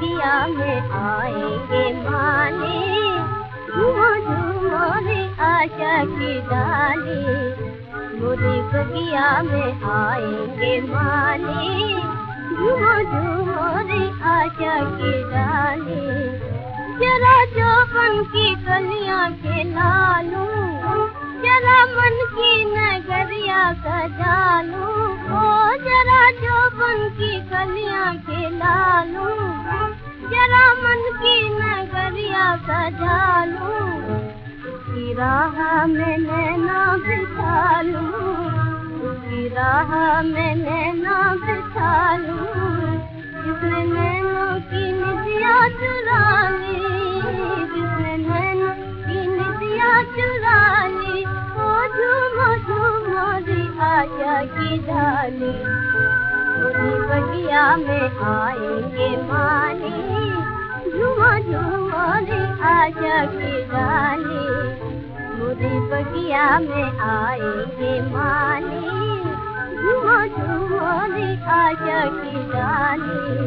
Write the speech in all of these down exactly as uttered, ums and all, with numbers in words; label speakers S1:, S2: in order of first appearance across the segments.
S1: बगिया में आएंगे माली, झूमो झूमो रे आशा की डाली। मोरी बगिया में आएंगे माली, झूमो झूमो रे आशा की डाली। जरा चौपन की कलियां खिला लूं, जरा मन की नगरिया सजा लूं। ओ जरा चौपन की कलियां खिला लूं, जरा मन की नगरिया सजा लूं। उसकी राह में नैना बिछा लूं, उसकी राह में नैना बिछा लूं। जिसने नैनों की निदिया चुरा ली, जिसने नैनों की निदिया चुरा ली। ओ झूमो झूमो रे आशा की डाली, मोरी बगिया में आएंगे माली, झूमो झूमो रे आशा की डाली। मोरी बगिया में आएंगे माली, झूमो झूमो रे आशा की डाली।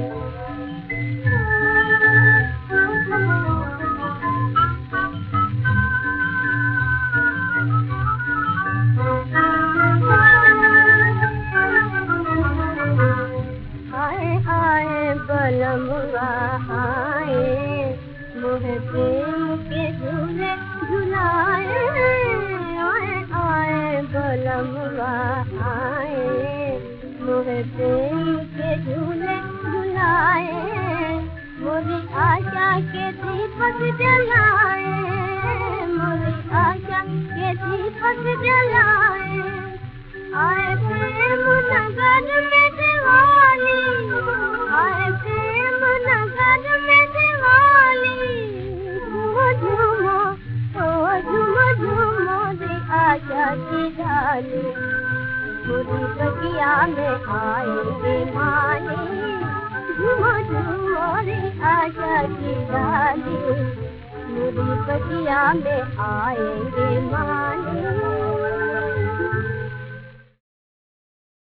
S1: आए आए बलमुआ आए, मोहे प्रेम के झूले झुलाए। आए आए बलमुआ आए, मोहे प्रेम के झूले झुलाए। मोरी आशा के दीपक जलाए, मोरी आशा के दीपक जलाए। आए प्रेम नगर में दिवाली, आए प्रेम नगर में दिवाली। झूमो झूमो ओ झूमो झूमो रे आशा की डाली, मोरी बगिया में आएंगे माली, झूमो झूमो रे आशा की डाली। मोरी बगिया में आएंगे माली।